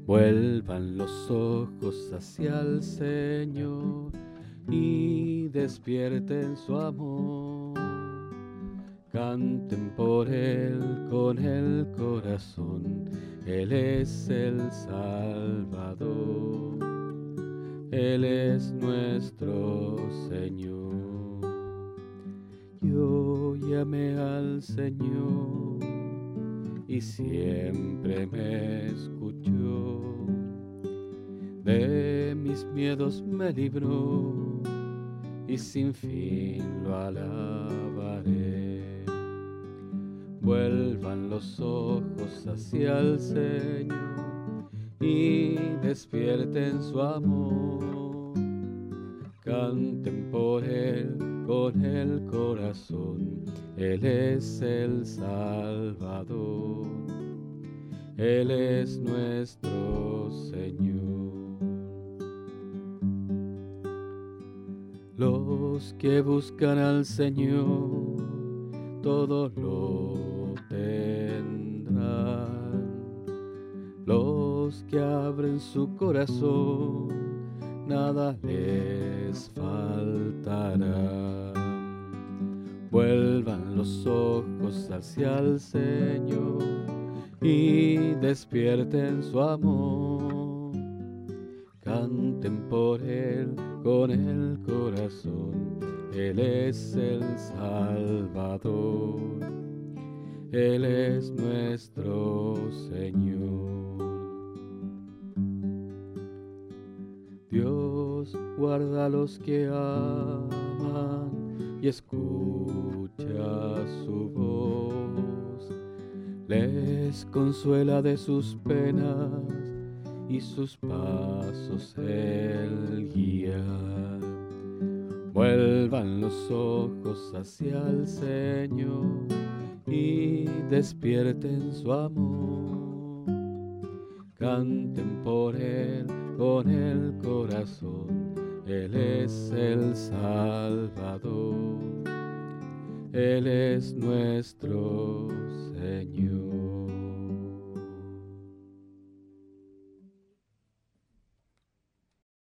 Vuelvan los ojos hacia el Señor y despierten su amor. Canten por Él con el corazón, Él es el Salvador, Él es nuestro Señor. Yo llamé al Señor y siempre me escuchó. De mis miedos me libró y sin fin lo alabaré. Vuelvan los ojos hacia el Señor y despierten su amor. Canten por Él con el corazón, Él es el Salvador, Él es nuestro Señor. Los que buscan al Señor, todo lo tendrán. Los que abren su corazón, nada les faltará. Vuelvan los ojos hacia el Señor y despierten su amor. Canten por Él con el corazón, Él es el Salvador, Él es nuestro Señor. Dios guarda a los que aman y escucha su voz, les consuela de sus penas y sus pasos Él guía. Vuelvan los ojos hacia el Señor y despierten su amor. Canten por Él con el corazón, Él es el Salvador, Él es nuestro Señor.